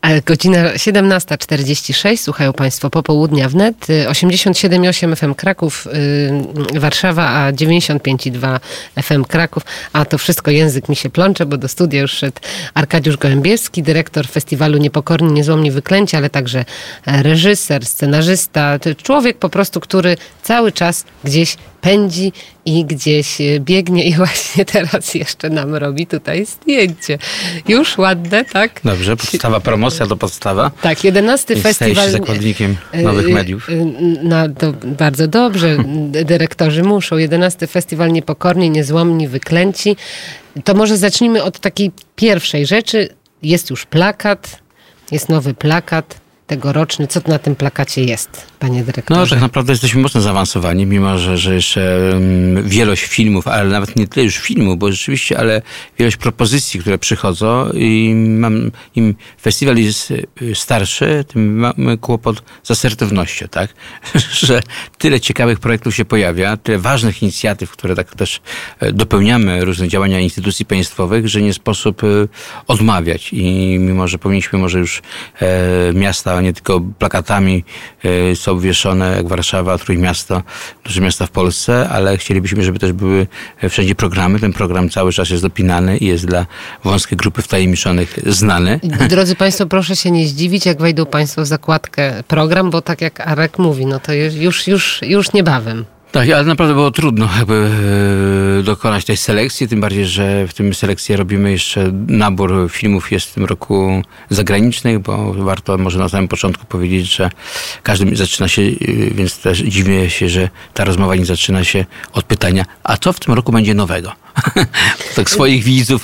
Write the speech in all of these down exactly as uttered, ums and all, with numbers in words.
Godzina siedemnasta czterdzieści sześć. Słuchają Państwo Popołudnia wnet. osiemdziesiąt siedem i osiem F M Kraków, yy, Warszawa, a dziewięćdziesiąt pięć i dwa F M Kraków. A to wszystko język mi się plącze, bo do studia już szedł Arkadiusz Gołębieski, dyrektor festiwalu Niepokorni, Niezłomni, Wyklęci, ale także reżyser, scenarzysta. Człowiek po prostu, który cały czas gdzieś pędzi i gdzieś biegnie i właśnie teraz jeszcze nam robi tutaj zdjęcie. Już ładne, tak? Dobrze, podstawa, promocja to podstawa. Tak, jedenasty I festiwal. Staje się zakładnikiem nowych mediów. No, to bardzo dobrze. Dyrektorzy muszą. jedenasty festiwal Niepokorni, Niezłomni, Wyklęci. To może zacznijmy od takiej pierwszej rzeczy. Jest już plakat, jest nowy plakat tegoroczny. Co na tym plakacie jest, panie dyrektorze? No tak naprawdę jesteśmy mocno zaawansowani, mimo że, że jeszcze um, wielość filmów, ale nawet nie tyle już filmów, bo rzeczywiście, ale wielość propozycji, które przychodzą i mam, im festiwal jest starszy, tym mamy kłopot z asertywnością, tak? Że tyle ciekawych projektów się pojawia, tyle ważnych inicjatyw, które tak też dopełniamy różne działania instytucji państwowych, że nie sposób odmawiać i mimo, że powinniśmy może już e, miasta nie tylko plakatami y, są obwieszone, jak Warszawa, Trójmiasto, duże miasta w Polsce, ale chcielibyśmy, żeby też były wszędzie programy. Ten program cały czas jest dopinany i jest dla wąskiej grupy wtajemniczonych znany. Drodzy Państwo, proszę się nie zdziwić, jak wejdą Państwo w zakładkę program, bo tak jak Arek mówi, no to już, już, już niebawem. Tak, ale naprawdę było trudno jakby e, dokonać tej selekcji, tym bardziej, że w tym selekcji robimy jeszcze nabór filmów jest w tym roku zagranicznych, bo warto może na samym początku powiedzieć, że każdy zaczyna się, więc też dziwię się, że ta rozmowa nie zaczyna się od pytania, a co w tym roku będzie nowego? Tak swoich widzów,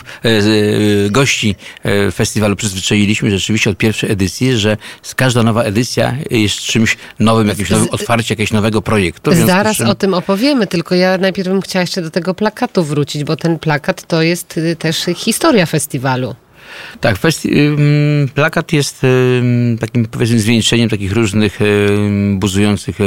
gości festiwalu przyzwyczailiśmy rzeczywiście od pierwszej edycji, że każda nowa edycja jest czymś nowym, jakimś nowym otwarciem jakiegoś nowego projektu. Zaraz czym... o tym opowiemy, tylko ja najpierw bym chciała jeszcze do tego plakatu wrócić, bo ten plakat to jest też historia festiwalu. Tak, festi- plakat jest takim, powiedzmy, zwieńczeniem takich różnych buzujących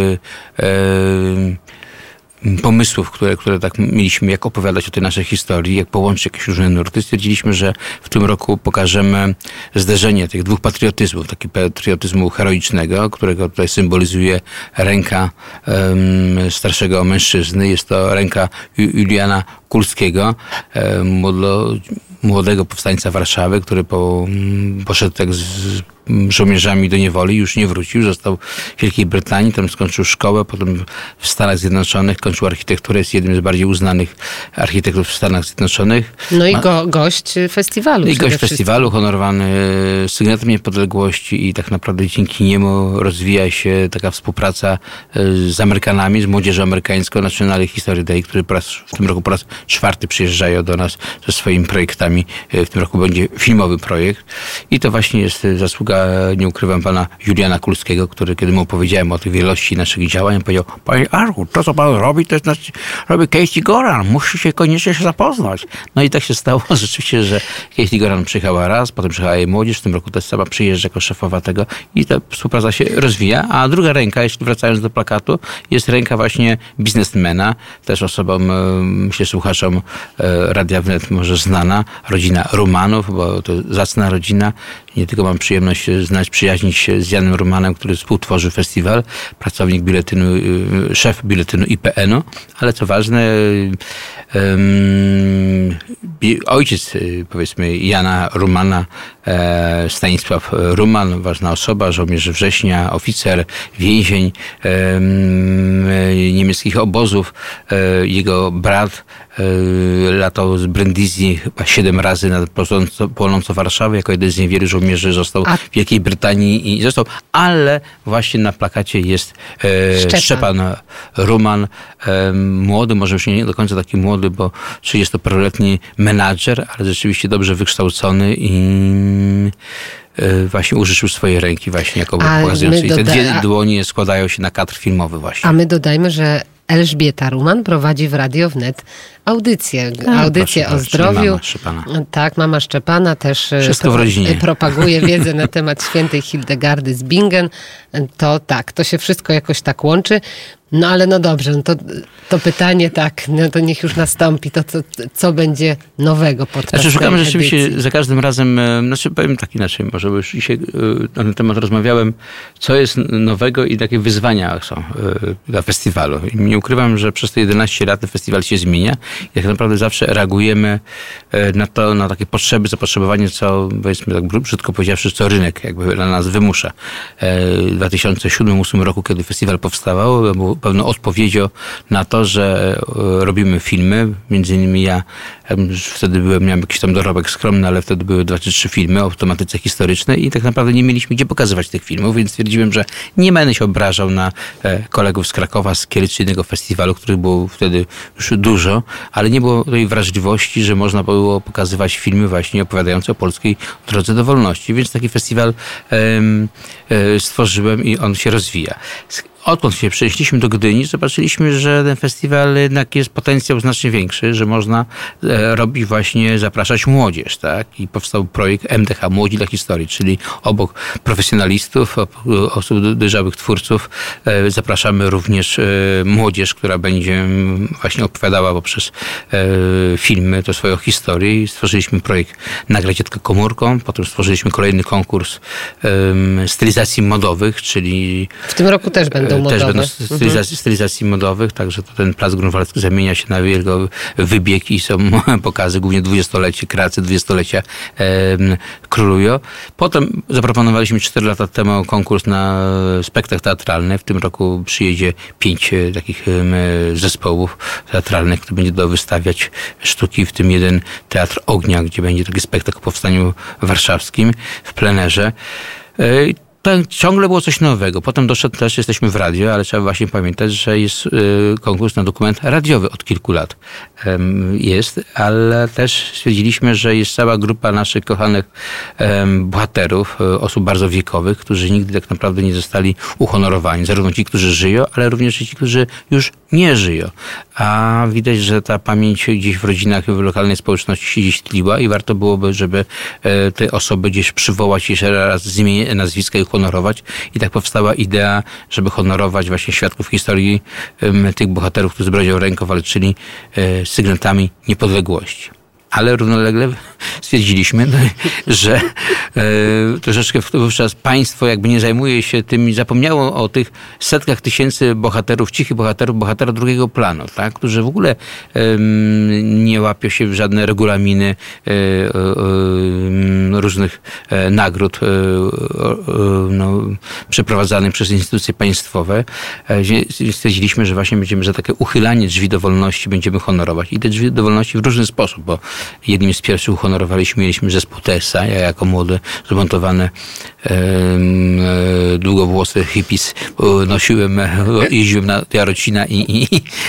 pomysłów, które, które tak mieliśmy, jak opowiadać o tej naszej historii, jak połączyć jakieś różne nurty. Stwierdziliśmy, że w tym roku pokażemy zderzenie tych dwóch patriotyzmów, takiego patriotyzmu heroicznego, którego tutaj symbolizuje ręka um, starszego mężczyzny. Jest to ręka Juliana Kulskiego, um, młodego powstańca Warszawy, który po, poszedł tak z żołnierzami do niewoli, już nie wrócił, został w Wielkiej Brytanii, tam skończył szkołę, potem w Stanach Zjednoczonych kończył architekturę, jest jednym z bardziej uznanych architektów w Stanach Zjednoczonych. No i go, gość festiwalu. I gość festiwalu, honorowany sygnatem niepodległości i tak naprawdę dzięki niemu rozwija się taka współpraca z Amerykanami, z młodzieżą amerykańską, National History Day, który po raz, w tym roku po raz czwarty przyjeżdżają do nas ze swoimi projektami. W tym roku będzie filmowy projekt i to właśnie jest zasługa, nie ukrywam, pana Juliana Kulskiego, który, kiedy mu opowiedziałem o tej wielości naszych działań, powiedział: panie Arku, to co pan robi, to jest znaczy, robi Casey Goran, musi się koniecznie się zapoznać. No i tak się stało rzeczywiście, że Casey Goran przyjechała raz, potem przyjechała jej młodzież, w tym roku też sama przyjeżdża jako szefowa tego i ta współpraca się rozwija, a druga ręka, jeśli wracając do plakatu, jest ręka właśnie biznesmena, też osobom, myślę, słuchaczom Radia Wnet może znana, rodzina Rumanów, bo to zacna rodzina. Nie tylko mam przyjemność znać, przyjaźnić się z Janem Rumanem, który współtworzy festiwal, pracownik biuletynu, szef biuletynu I P N u, ale co ważne, um, ojciec, powiedzmy, Jana Rumana, e, Stanisław Ruman, ważna osoba, żołnierz września, oficer, więzień e, niemieckich obozów. E, jego brat e, latał z Brindisi chyba siedem razy nad płonącą Warszawę, jako jeden z niewielu żołnierzy został A... w Wielkiej Brytanii i został, ale właśnie na plakacie jest e, Szczepan. Szczepan Ruman, e, młody, może już nie do końca taki młody, bo trzydziestoparoletni menadżer, ale rzeczywiście dobrze wykształcony i właśnie użyczył swojej ręki właśnie jako pokazujący. I te dwie dłonie składają się na kadr filmowy właśnie. A my dodajmy, że Elżbieta Ruman prowadzi w Radio Wnet audycję. A, audycję proszę, o zdrowiu. Mama Szczepana. Tak, mama Szczepana też Wszystko w rodzinie. propaguje wiedzę na temat świętej Hildegardy z Bingen. To tak, to się wszystko jakoś tak łączy. No ale no dobrze, no to, to pytanie tak, no to niech już nastąpi, to co, co będzie nowego podczas Znaczy szukamy tej rzeczywiście edycji? za każdym razem, znaczy powiem tak inaczej, może bo już dzisiaj na ten temat rozmawiałem, co jest nowego i takie wyzwania są dla festiwalu. I nie ukrywam, że przez te jedenaście lat ten festiwal się zmienia i tak naprawdę zawsze reagujemy na to, na takie potrzeby, zapotrzebowanie, co powiedzmy tak brzydko powiedziawszy, co rynek jakby dla nas wymusza. W dwa tysiące siódmym do dwa tysiące ósmym roku, kiedy festiwal powstawał, był pewną odpowiedzią na to, że robimy filmy. Między innymi ja już wtedy byłem, miałem jakiś tam dorobek skromny, ale wtedy były dwa czy trzy filmy o tematyce historycznej i tak naprawdę nie mieliśmy gdzie pokazywać tych filmów, więc stwierdziłem, że nie będę się obrażał na kolegów z Krakowa, z Kielc czy innego festiwalu, których było wtedy już dużo, ale nie było tej wrażliwości, że można było pokazywać filmy właśnie opowiadające o polskiej drodze do wolności. Więc taki festiwal um, stworzyłem i on się rozwija. Odkąd się przenieśliśmy do Gdyni, zobaczyliśmy, że ten festiwal jednak jest potencjał znacznie większy, że można e, robić właśnie, zapraszać młodzież, tak? I powstał projekt M D H, Młodzi dla Historii, czyli obok profesjonalistów, osób dojrzałych twórców, e, zapraszamy również e, młodzież, która będzie właśnie opowiadała poprzez e, filmy to swoją historię. I stworzyliśmy projekt Nagrać dziecko komórką, potem stworzyliśmy kolejny konkurs e, stylizacji modowych, czyli... W tym roku też będą modowe. Też będą stylizacji, stylizacji modowych, także to ten Plac Grunwaldzki zamienia się na wielko wybieg i są pokazy, głównie dwudziestolecie, kreacje dwudziestolecia e, królują. Potem zaproponowaliśmy cztery lata temu konkurs na spektakl teatralny. W tym roku przyjedzie pięć e, takich e, zespołów teatralnych, które będzie do wystawiać sztuki, w tym jeden Teatr Ognia, gdzie będzie taki spektakl o powstaniu warszawskim w plenerze. E, To ciągle było coś nowego. Potem doszedł też, jesteśmy w radio, ale trzeba właśnie pamiętać, że jest y, konkurs na dokument radiowy od kilku lat. Um, jest, ale też stwierdziliśmy, że jest cała grupa naszych kochanych um, bohaterów, y, osób bardzo wiekowych, którzy nigdy tak naprawdę nie zostali uhonorowani. Zarówno ci, którzy żyją, ale również ci, którzy już nie żyją. A widać, że ta pamięć gdzieś w rodzinach, w lokalnej społeczności się gdzieś tliła i warto byłoby, żeby y, te osoby gdzieś przywołać, jeszcze raz zmienić nazwiska i honorować. I tak powstała idea, żeby honorować właśnie świadków historii, um, tych bohaterów, którzy z brodzią ręką walczyli e, z sygnatami niepodległości. Ale równolegle stwierdziliśmy, no, że e, troszeczkę wówczas państwo jakby nie zajmuje się tym, zapomniało o tych setkach tysięcy bohaterów, cichych bohaterów, bohatera drugiego planu, tak? Którzy w ogóle e, nie łapią się w żadne regulaminy e, e, różnych e, nagród e, e, no, przeprowadzanych przez instytucje państwowe. E, stwierdziliśmy, że właśnie będziemy za takie uchylanie drzwi do wolności będziemy honorować. I te drzwi do wolności w różny sposób, bo jednym z pierwszych uhonorowaliśmy, mieliśmy zespół T S A. Ja jako młody, zmontowany e, e, długowłosy hippies nosiłem, jeździłem na Jarocina i, i,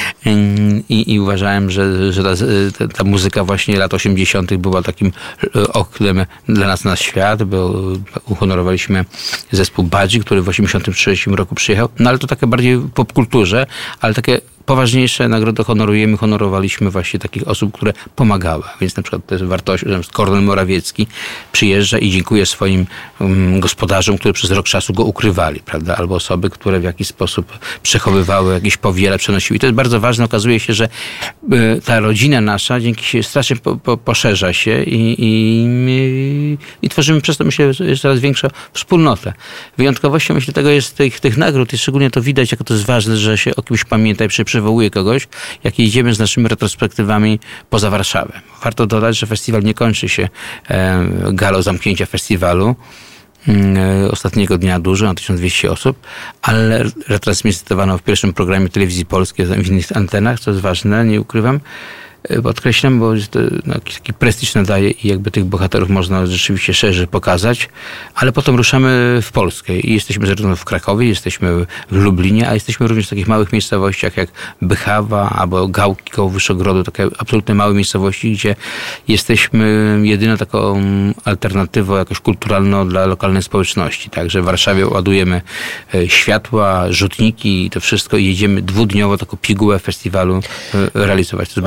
i, i uważałem, że, że ta, ta muzyka właśnie lat osiemdziesiątych była takim oknem dla nas na świat, bo uhonorowaliśmy zespół Badzi, który w osiemdziesiątym trzecim roku przyjechał. No ale to takie bardziej w popkulturze, ale takie poważniejsze nagrody honorujemy, honorowaliśmy właśnie takich osób, które pomagały. Więc na przykład to jest wartość, że Kornel Morawiecki przyjeżdża i dziękuję swoim um, gospodarzom, którzy przez rok czasu go ukrywali, prawda? Albo osoby, które w jakiś sposób przechowywały jakieś powiele, przenosiły. I to jest bardzo ważne. Okazuje się, że y, ta rodzina nasza dzięki się strasznie po, po, poszerza się i, i, i, i tworzymy przez to, myślę, jest coraz większą wspólnotę. Wyjątkowością, myślę, tego jest tych, tych nagród i szczególnie to widać, jak to jest ważne, że się o kimś pamięta i przy przywołuje kogoś, jak jedziemy z naszymi retrospektywami poza Warszawę. Warto dodać, że festiwal nie kończy się e, galą zamknięcia festiwalu. E, ostatniego dnia dużo, na tysiąc dwieście osób, ale retransmitowano w pierwszym programie telewizji polskiej w innych antenach, co jest ważne, nie ukrywam. Podkreślam, bo no, jakiś taki prestiż nadaje i jakby tych bohaterów można rzeczywiście szerzej pokazać, ale potem ruszamy w Polskę i jesteśmy zarówno w Krakowie, jesteśmy w Lublinie, a jesteśmy również w takich małych miejscowościach jak Bychawa albo Gałki koło Wyszogrodu, takie absolutnie małe miejscowości, gdzie jesteśmy jedyną taką alternatywą jakoś kulturalną dla lokalnej społeczności. Także w Warszawie ładujemy światła, rzutniki i to wszystko i jedziemy dwudniowo taką pigułę festiwalu realizować. To jest bardzo ważne.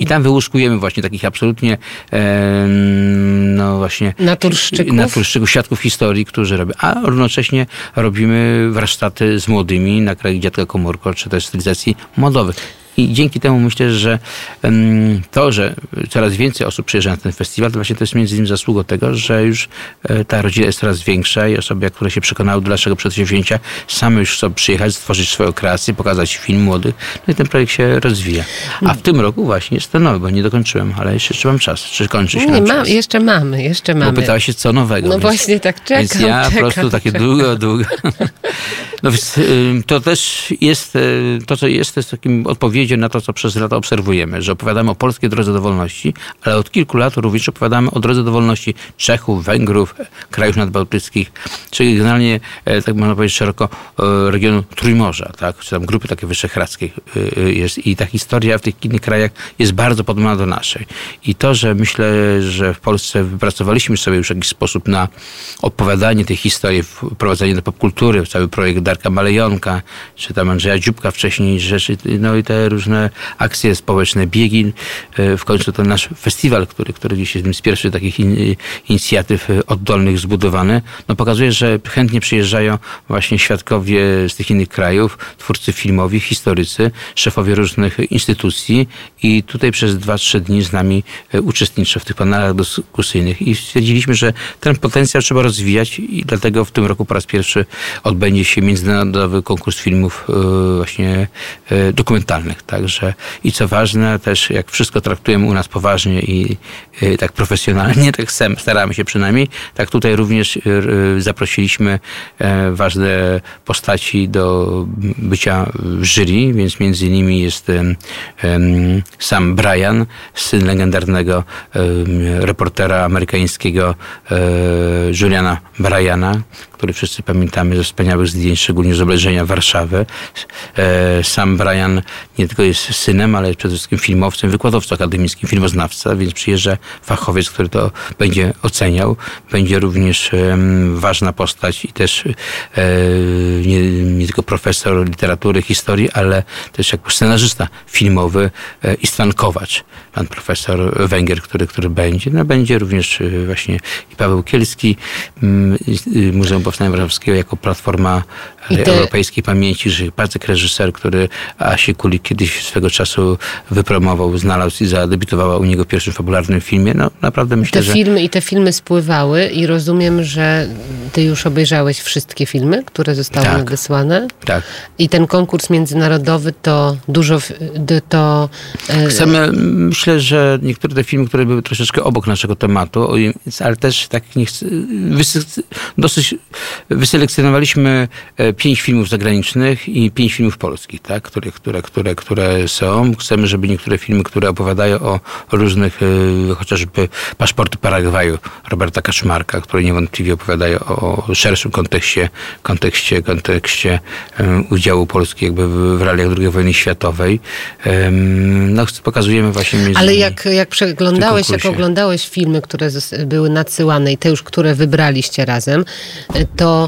I tam wyłuskujemy właśnie takich absolutnie e, no właśnie naturszczyków. naturszczyków, świadków historii, którzy robią. A równocześnie robimy warsztaty z młodymi na kraju Dziadka Komórko, czy też stylizacji modowych. I dzięki temu myślę, że to, że coraz więcej osób przyjeżdża na ten festiwal, to właśnie to jest między innymi zasługą tego, że już ta rodzina jest coraz większa i osoby, które się przekonały do naszego przedsięwzięcia, same już chcą przyjechać, stworzyć swoją kreację, pokazać film młodych. No i ten projekt się rozwija. A w tym roku właśnie jest to nowy, bo nie dokończyłem, ale jeszcze, jeszcze mam czas. Czy kończy się nie, nam ma, czas? Jeszcze mamy, jeszcze mamy. Bo pytałaś się, co nowego. No więc, właśnie tak czekam, Więc ja czekam, po prostu takie czekam. długo, długo. No więc to też jest, to co jest, to jest takim odpowiedzią na to, co przez lata obserwujemy, że opowiadamy o polskiej drodze do wolności, ale od kilku lat również opowiadamy o drodze do wolności Czechów, Węgrów, krajów nadbałtyckich, czyli generalnie, tak można powiedzieć szeroko, regionu Trójmorza, tak? Czy tam grupy takie wyszehradzkie jest. I ta historia w tych innych krajach jest bardzo podobna do naszej. I to, że myślę, że w Polsce wypracowaliśmy sobie już jakiś sposób na opowiadanie tej historii, wprowadzenie do popkultury, cały projekt Darka Malejonka, czy tam Andrzeja Dziubka wcześniej rzeczy, no i te różne akcje społeczne, biegi. W końcu to nasz festiwal, który, który gdzieś jest jednym z pierwszych takich in, inicjatyw oddolnych zbudowany, no pokazuje, że chętnie przyjeżdżają właśnie świadkowie z tych innych krajów, twórcy filmowi, historycy, szefowie różnych instytucji i tutaj przez dwa, trzy dni z nami uczestniczą w tych panelach dyskusyjnych i stwierdziliśmy, że ten potencjał trzeba rozwijać i dlatego w tym roku po raz pierwszy odbędzie się międzynarodowy konkurs filmów właśnie dokumentalnych. Także i co ważne, też jak wszystko traktujemy u nas poważnie i tak profesjonalnie, tak staramy się przynajmniej, tak tutaj również zaprosiliśmy ważne postaci do bycia w jury, więc między innymi jest Sam Bryan, syn legendarnego reportera amerykańskiego Juliana Bryana, który wszyscy pamiętamy ze wspaniałych zdjęć, szczególnie z obejrzenia Warszawy. Sam Bryan nie tylko jest synem, ale przede wszystkim filmowcem, wykładowcą akademickim, filmoznawca, więc przyjeżdża fachowiec, który to będzie oceniał. Będzie również um, ważna postać i też e, nie, nie tylko profesor literatury, historii, ale też jako scenarzysta filmowy e, Istvan Kovacs, pan profesor Węgier, który, który będzie. No, będzie również e, właśnie i Paweł Kielski, m, Muzeum Powstania Warszawskiego jako platforma te... europejskiej pamięci, że Pacek, reżyser, który Asi Kulik kiedyś swego czasu wypromował, znalazł i zadebiutowała u niego w pierwszym fabularnym filmie. No naprawdę myślę, te że... filmy I te filmy spływały i rozumiem, że ty już obejrzałeś wszystkie filmy, które zostały tak. nadesłane. Tak. I ten konkurs międzynarodowy to dużo... to Chcemy, myślę, że niektóre te filmy, które były troszeczkę obok naszego tematu, ale też tak nie chcę, wysy, dosyć wyselekcjonowaliśmy pięć filmów zagranicznych i pięć filmów polskich, tak? które, które, które, które są. Chcemy, żeby niektóre filmy, które opowiadają o różnych, chociażby Paszporty Paragwaju Roberta Kaczmarka, które niewątpliwie opowiadają o szerszym kontekście, kontekście, kontekście um, udziału Polski jakby w, w realiach drugiej wojny światowej. Um, no, pokazujemy właśnie między Ale jak, jak przeglądałeś, jak oglądałeś filmy, które były nadsyłane i te już, które wybraliście razem, to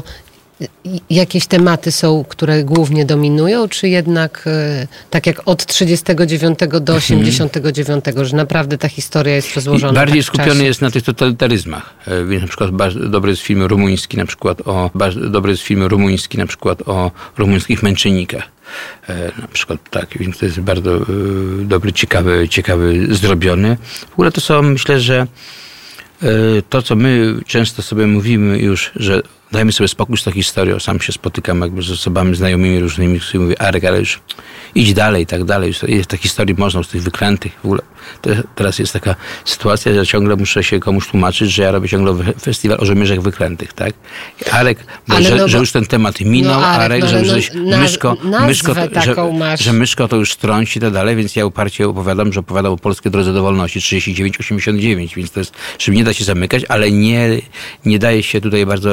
jakieś tematy są, które głównie dominują, czy jednak tak jak od trzydziestego dziewiątego do osiemdziesiątego dziewiątego, że naprawdę ta historia jest rozłożona? I bardziej tak skupiony jest na tych totalitaryzmach. Więc na przykład bardzo dobry jest film rumuński, na przykład o bardzo dobry jest film rumuński, na przykład o rumuńskich męczennikach. Na przykład tak, więc to jest bardzo dobry, ciekawy, ciekawy zrobiony. W ogóle to są, myślę, że to, co my często sobie mówimy już, że dajmy sobie spokój z tą historią. Sam się spotykam jakby z osobami znajomymi różnymi, którzy mówią, Arek, ale już idź dalej i tak dalej. Jest ta historii można z tych wyklętych. W ogóle teraz jest taka sytuacja, że ciągle muszę się komuś tłumaczyć, że ja robię ciągle festiwal o żołnierzach wyklętych, tak? Arek, bo, że, no bo, że już ten temat minął, no Arek, Arek no, że już no, na, myszko, myszko to, że, że myszko to już strąci i tak dalej, więc ja uparcie opowiadam, że opowiadam o polskiej drodze do wolności trzydzieści dziewięć osiemdziesiąt dziewięć, więc to jest, żeby nie da się zamykać, ale nie, nie daje się tutaj bardzo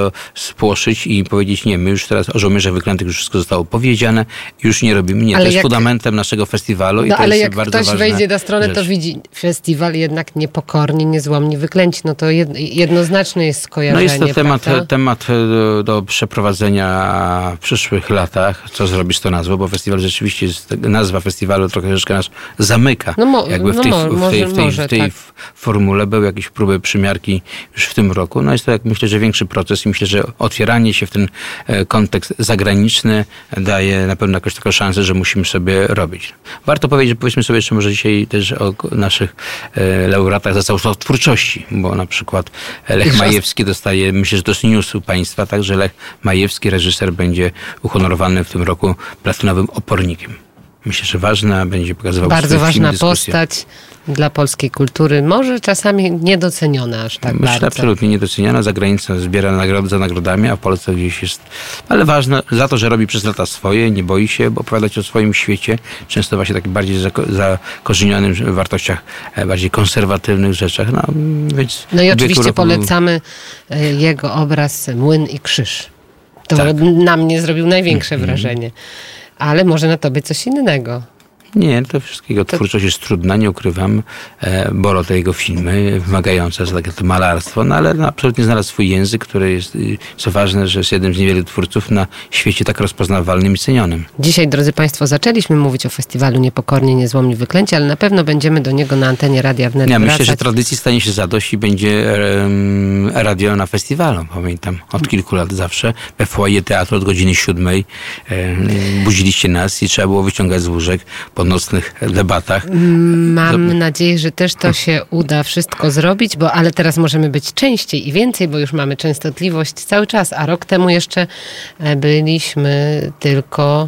spłoszyć i powiedzieć, nie, my już teraz o żołnierzach wyklętych już wszystko zostało powiedziane, już nie robimy. Nie, ale to jest jak, fundamentem naszego festiwalu i no, to ale jest jak bardzo ktoś ważna wejdzie na stronę, rzecz. to widzi festiwal jednak niepokorni, niezłomni, wyklęci. No to jed, jednoznaczne jest skojarzenie, No jest to temat, prawda? temat do, do przeprowadzenia w przyszłych latach, co zrobić z tą nazwą, bo festiwal rzeczywiście jest, nazwa festiwalu trochę troszeczkę nas zamyka. No mo- Jakby w no tej, mo- w tej, w tej, może, w tej tak. formule były jakieś próby przymiarki już w tym roku. No jest to, jak myślę, że większy proces i myślę, że otwieranie się w ten e, kontekst zagraniczny daje na pewno jakąś taką szansę, że musimy sobie robić. Warto powiedzieć, że powiedzmy sobie jeszcze może dzisiaj też o naszych e, laureatach za całą twórczości, bo na przykład Lech Majewski dostaje, myślę, że to jest news u państwa, także Lech Majewski, reżyser, będzie uhonorowany w tym roku platynowym opornikiem. Myślę, że ważna będzie pokazywał Bardzo swój ważna film, dyskusję. postać dla polskiej kultury. Może czasami niedoceniona aż tak Myślę, bardzo. absolutnie niedoceniana. Za granicą zbiera nagrody za nagrodami, a w Polsce gdzieś jest... Ale ważne za to, że robi przez lata swoje, nie boi się opowiadać o swoim świecie. Często właśnie takich bardziej zako- zakorzenionych wartościach, bardziej konserwatywnych rzeczach. No, więc No i oczywiście roku... polecamy e, jego obraz Młyn i Krzyż. To Tak. na mnie zrobił największe wrażenie. Ale może na tobie coś innego. Nie, to wszystkiego twórczość jest trudna, nie ukrywam. E, Bolo te jego filmy, wymagające za takie to malarstwo, no ale no, absolutnie znalazł swój język, który jest, co ważne, że jest jednym z niewielu twórców na świecie tak rozpoznawalnym i cenionym. Dzisiaj, drodzy Państwo, zaczęliśmy mówić o festiwalu Niepokorni, Niezłomni, Wyklęci, ale na pewno będziemy do niego na antenie Radia Wnet Ja wracać. myślę, że tradycji stanie się zadość i będzie um, radio na festiwalu. Pamiętam, od kilku lat zawsze we foyer teatru od godziny siódmej um, budziliście nas i trzeba było wyciągać z łóżek po nocnych debatach. Mam Zob- nadzieję, że też to się uda wszystko zrobić, bo ale teraz możemy być częściej i więcej, bo już mamy częstotliwość cały czas, a rok temu jeszcze e, byliśmy tylko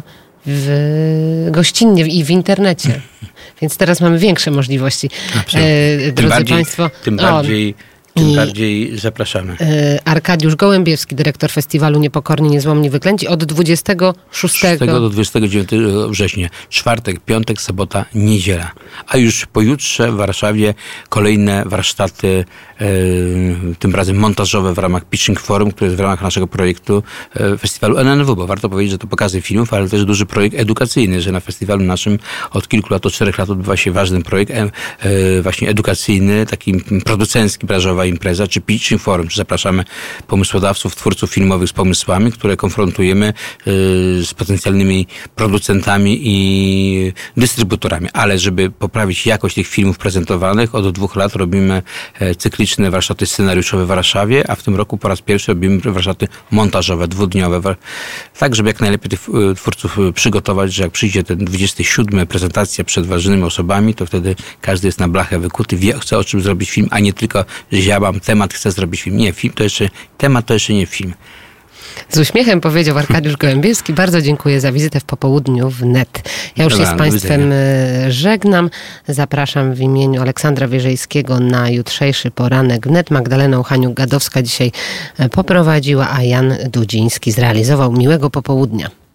w gościnnie i w internecie. Więc teraz mamy większe możliwości. E, Tym drodzy bardziej, Państwo, tym o, bardziej, tym i- bardziej zapraszamy. e, Arkadiusz Gołębiewski, dyrektor festiwalu Niepokorni, Niezłomni, Wyklęci od dwudziestego szóstego szóstego do dwudziestego dziewiątego września. Czwartek, piątek, sobota, niedziela. A już pojutrze w Warszawie kolejne warsztaty, e, tym razem montażowe w ramach Pitching Forum, które jest w ramach naszego projektu e, festiwalu N N W, bo warto powiedzieć, że to pokazy filmów, ale też duży projekt edukacyjny, że na festiwalu naszym od kilku lat, od czterech lat odbywa się ważny projekt e, e, właśnie edukacyjny, taki producencki, branżowa impreza, czy Pitching Forum, czy zapraszamy pomysłodawców, twórców filmowych z pomysłami, które konfrontujemy e, z potencjalnymi producentami i dystrybutorami. Ale żeby poprawić jakość tych filmów prezentowanych, od dwóch lat robimy e, cykliczne warsztaty scenariuszowe w Warszawie, a w tym roku po raz pierwszy robimy warsztaty montażowe, dwudniowe. Wa- Tak, żeby jak najlepiej tych e, twórców e, przygotować, że jak przyjdzie ten dwudziesty siódmy prezentacja przed ważnymi osobami, to wtedy każdy jest na blachę wykuty, wie, chce o czym zrobić film, a nie tylko, że ja mam temat, chcę zrobić film. Nie, film to jeszcze, temat to jeszcze nie film. Z uśmiechem powiedział Arkadiusz Gołębiewski. Bardzo dziękuję za wizytę w popołudniu w Net. Ja już Dobra, się z do Państwem widzenia. e, żegnam. Zapraszam w imieniu Aleksandra Wierzejskiego na jutrzejszy poranek w Net. Magdalena Uchaniuk-Gadowska dzisiaj e, poprowadziła, a Jan Dudziński zrealizował. Miłego popołudnia.